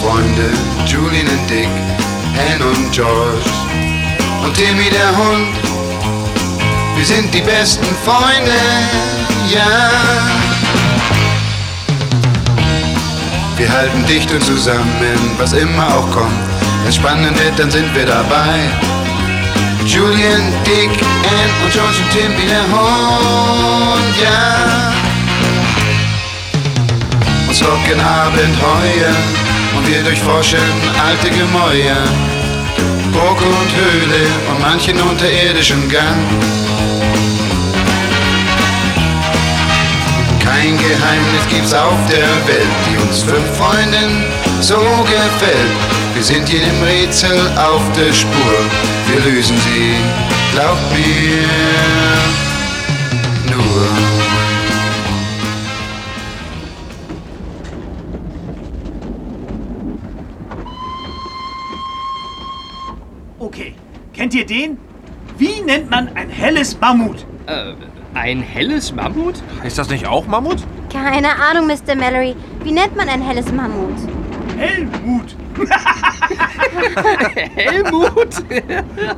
Freunde, Julian und Dick, Ann und George und Timmy der Hund. Wir sind die besten Freunde, ja. Wir halten dicht und zusammen, was immer auch kommt. Wenn's spannend wird, dann sind wir dabei. Julian, Dick, Ann und George und Timmy der Hund, ja. Uns locken Abenteuer und wir durchforschen alte Gemäuer, Burg und Höhle und manchen unterirdischen Gang. Kein Geheimnis gibt's auf der Welt, die uns 5 Freunden so gefällt. Wir sind jedem Rätsel auf der Spur, wir lösen sie, glaubt mir, nur. Okay, kennt ihr den? Wie nennt man ein helles Mammut? Ein helles Mammut? Heißt das nicht auch Mammut? Keine Ahnung, Mr. Mallory. Wie nennt man ein helles Mammut? Helmut. Helmut?